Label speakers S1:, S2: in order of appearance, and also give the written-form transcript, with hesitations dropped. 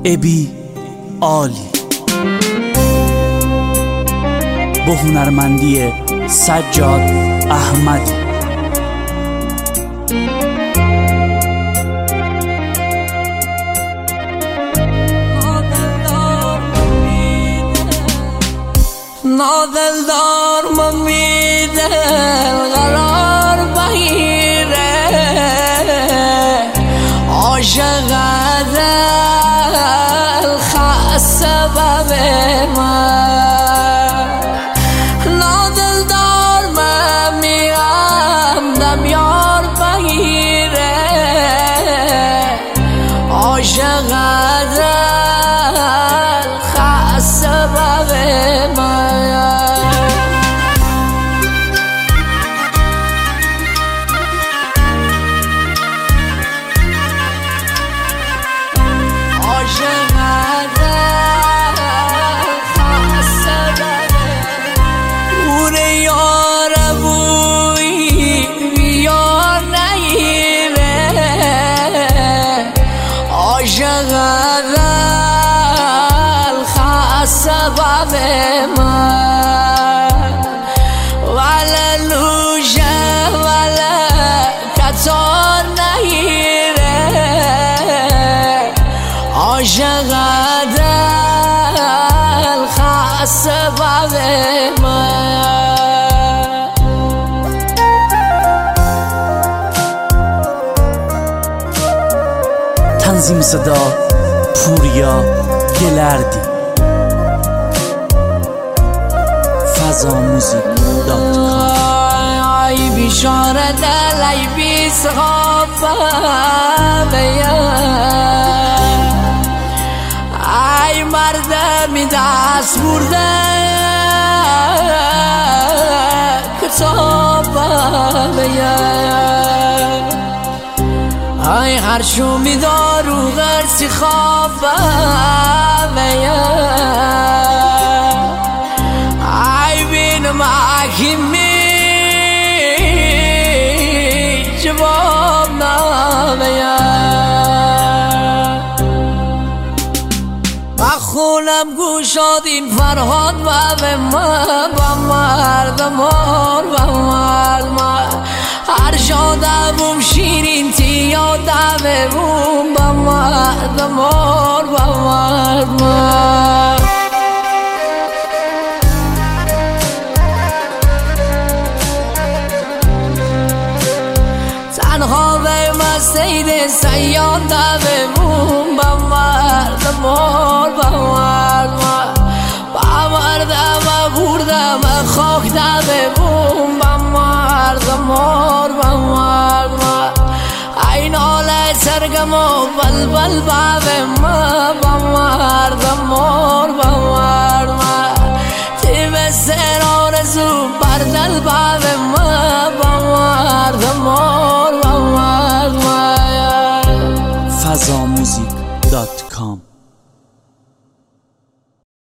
S1: ابی عالی با هنرمندی سجاد احمدی.
S2: نادلدار ممیده قرار بگیره عاشق دل خسته به من نادلدار ممیدم دم یار بگیره عاشق دل خسته به من سبب من ولا لوجه ولا کتار نگیره عاشق دل سبب من
S1: تنظیم صدا پوریا گلردی.
S2: ای بیچاره دل ای بی صحافه ای مردمی دست برده کتابه ای هر شومی دارو غرسی خوابه محکمی جواب نمیاد با خونم گوشاد این فرهاد و به من با مردم با مردم هر شادم شیرین تیادم با مردم با مردم تنها به مسید سیان دممون با مردم با مردم با مردم بردم خاک دممون با مردم با مردم این حال سرگم و بلبل با